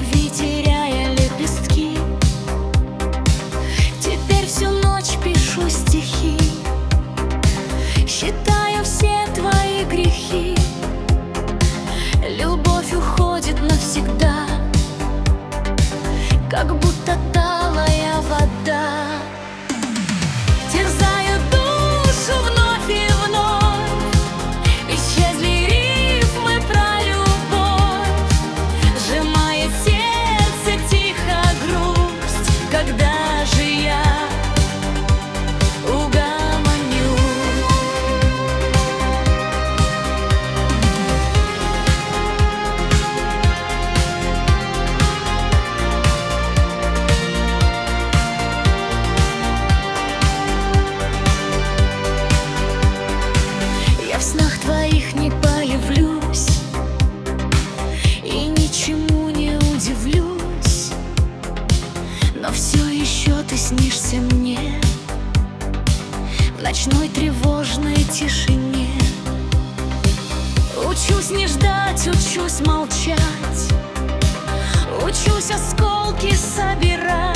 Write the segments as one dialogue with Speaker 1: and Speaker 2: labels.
Speaker 1: любви теряя лепестки. Теперь всю ночь пишу стихи, считаю все твои грехи. Любовь уходит навсегда, как будто талая вода. Терзаю душу вновь и вновь, исчезли рифмы про любовь. Сжимает сердце тихо грусть, когда же я угомоню? Я в снах твоих не появлюсь и ничему не удивлюсь, но все еще ты снишься мне в ночной тревожной тишине. Учусь не ждать, учусь молчать, учусь осколки собирать.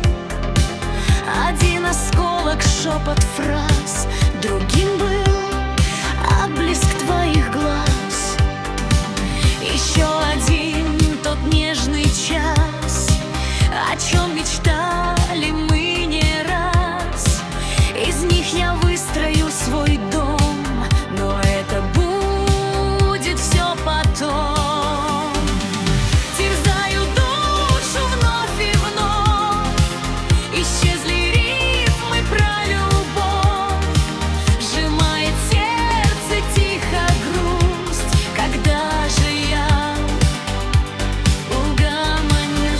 Speaker 1: Один осколок, шепот фраз, другим был отблеск твоих глаз. Еще один тот нежный час, о чем мечтали мы не раз. Из них я выстрою свой дом, но это будет все потом. Терзаю душу вновь и вновь, исчезли рифмы про любовь. Сжимает сердце тихо грусть, когда же я угомоню?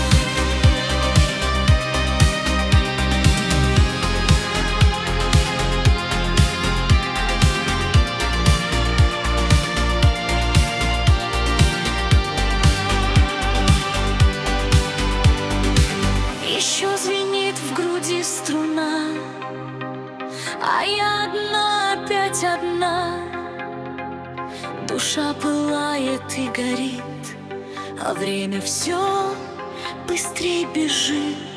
Speaker 1: Еще звенит в груди струна, а я одна, опять одна. Душа пылает и горит, а время все быстрей бежит.